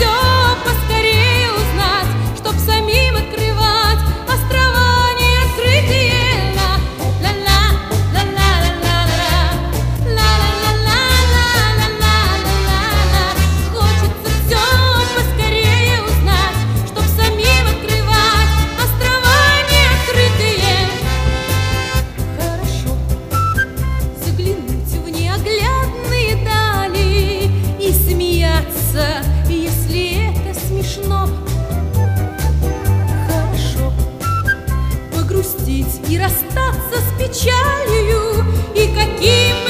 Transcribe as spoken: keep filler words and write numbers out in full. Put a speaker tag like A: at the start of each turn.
A: все поскорее узнать, чтоб самим открывать острова неоткрытые. Хочется все поскорее узнать, чтоб самим открывать острова неоткрытые. Хорошо заглянуть в неоглядные дали и смеяться, если это смешно. Хорошо погрустить и расстаться с печалью, и каким